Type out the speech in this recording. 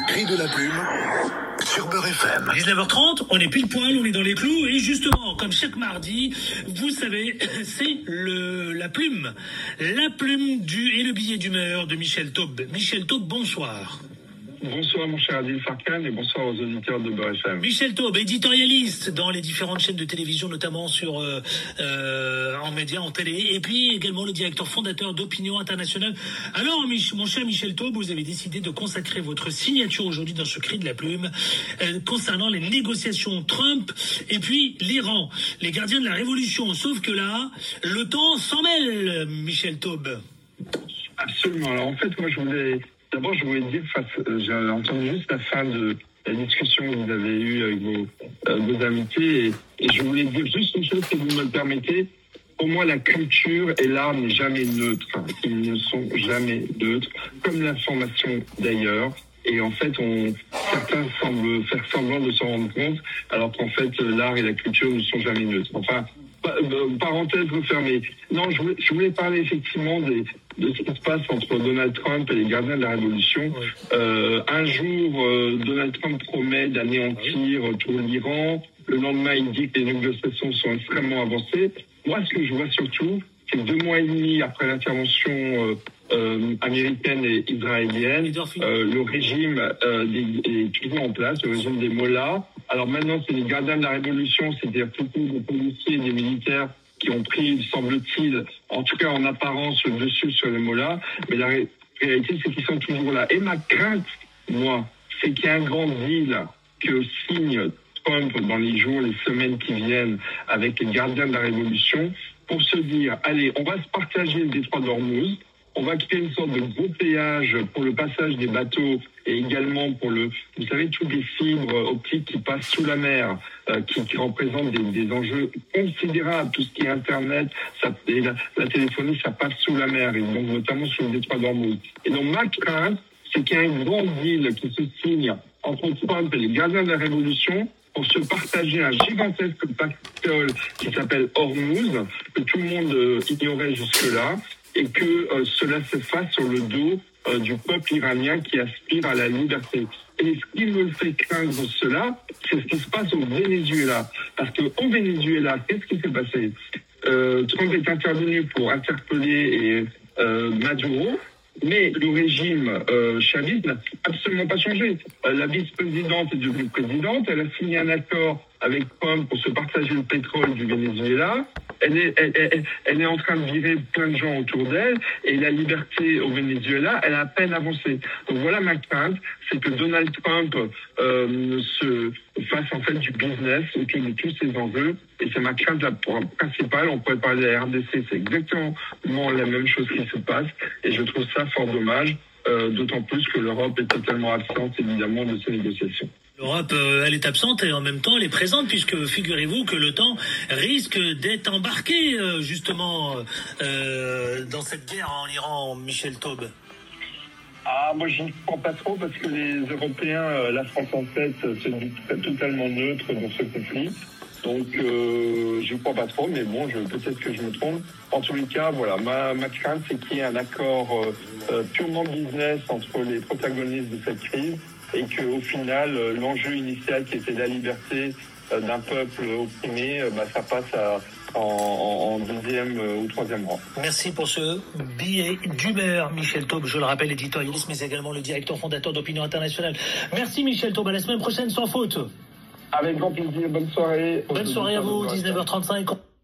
cri de la plume sur Beurre FM. 19h30, on est pile poil, on est dans les clous et justement, comme chaque mardi, vous savez, c'est la plume et le billet d'humeur de Michel Taube. Michel Taube, bonsoir. Bonsoir mon cher Adil Farkan et bonsoir aux auditeurs de Beurre FM. Michel Taube, éditorialiste dans les différentes chaînes de télévision, notamment sur en médias, en télé, et puis également le directeur fondateur d'Opinion Internationale. Alors, mon cher Michel Taube, vous avez décidé de consacrer votre signature aujourd'hui dans ce cri de la plume concernant les négociations Trump et puis l'Iran, les gardiens de la révolution. Sauf que là, le temps s'en mêle, Michel Taube. Absolument. Alors en fait, moi je voulais dire, j'ai entendu juste la fin de la discussion que vous avez eue avec vos invités et je voulais dire juste une chose, si vous me le permettez. Pour moi, la culture et l'art n'est jamais neutre. Ils ne sont jamais neutres, comme l'information d'ailleurs. Et en fait, certains semblent faire semblant de s'en rendre compte, alors qu'en fait, l'art et la culture ne sont jamais neutres. Enfin, parenthèse refermée. Non, je voulais parler effectivement de ce qui se passe entre Donald Trump et les gardiens de la révolution. Oui. Un jour, Donald Trump promet d'anéantir tout l'Iran. Le lendemain, il dit que les négociations sont extrêmement avancées. Moi, ce que je vois surtout, c'est que 2 mois et demi après l'intervention américaine et israélienne, le régime est toujours en place, le régime des mollahs. Alors maintenant, c'est les gardiens de la révolution, c'est-à-dire plutôt des policiers et des militaires qui ont pris, semble-t-il, en tout cas en apparence, le dessus sur les mollahs. Mais la réalité, c'est qu'ils sont toujours là. Et ma crainte, moi, c'est qu'il y ait un grand deal que signe Trump dans les jours, les semaines qui viennent avec les gardiens de la révolution pour se dire, allez, on va se partager le détroit d'Ormuz. On va créer une sorte de gros péage pour le passage des bateaux et également pour vous savez, toutes les fibres optiques qui passent sous la mer, qui représentent des enjeux considérables. Tout ce qui est Internet, et la téléphonie, ça passe sous la mer, et donc notamment sur le détroit d'Ormuz. Et donc ma crainte, c'est qu'il y a une grande deal qui se signe entre Trump et les gardiens de la révolution pour se partager un gigantesque pactole qui s'appelle Ormuz, que tout le monde ignorait jusque-là, et que cela se fasse sur le dos du peuple iranien qui aspire à la liberté. Et ce qui me fait craindre cela, c'est ce qui se passe au Venezuela. Parce qu'au Venezuela, qu'est-ce qui s'est passé? Trump est intervenu pour interpeller Maduro, mais le régime chaviste n'a absolument pas changé. La vice-présidente est devenue présidente, elle a signé un accord avec Trump pour se partager le pétrole du Venezuela. Elle est en train de virer plein de gens autour d'elle, et la liberté au Venezuela, elle a à peine avancé. Donc voilà ma crainte, c'est que Donald Trump se fasse en fait du business autour de tous ces enjeux, et c'est ma crainte principale. On pourrait parler de la RDC, c'est exactement la même chose qui se passe, et je trouve ça fort dommage, d'autant plus que l'Europe est totalement absente évidemment de ces négociations. L'Europe, elle est absente et en même temps, elle est présente, puisque figurez-vous que l'OTAN risque d'être embarqué, justement, dans cette guerre en Iran, Michel Taube. Ah, moi, je ne crois pas trop, parce que les Européens, la France en tête, c'est totalement neutre dans ce conflit. Donc, je ne crois pas trop, mais bon, peut-être que je me trompe. En tous les cas, voilà, ma crainte, c'est qu'il y ait un accord purement business entre les protagonistes de cette crise, et qu'au final, l'enjeu initial qui était la liberté d'un peuple opprimé, ça passe en deuxième ou troisième rang. Merci pour ce billet d'humeur, Michel Taube. Je le rappelle, éditorialiste, mais également le directeur fondateur d'Opinion Internationale. Merci Michel Taube, à la semaine prochaine sans faute. Avec grand plaisir, bonne soirée. Bonne soirée à vous, 19h35.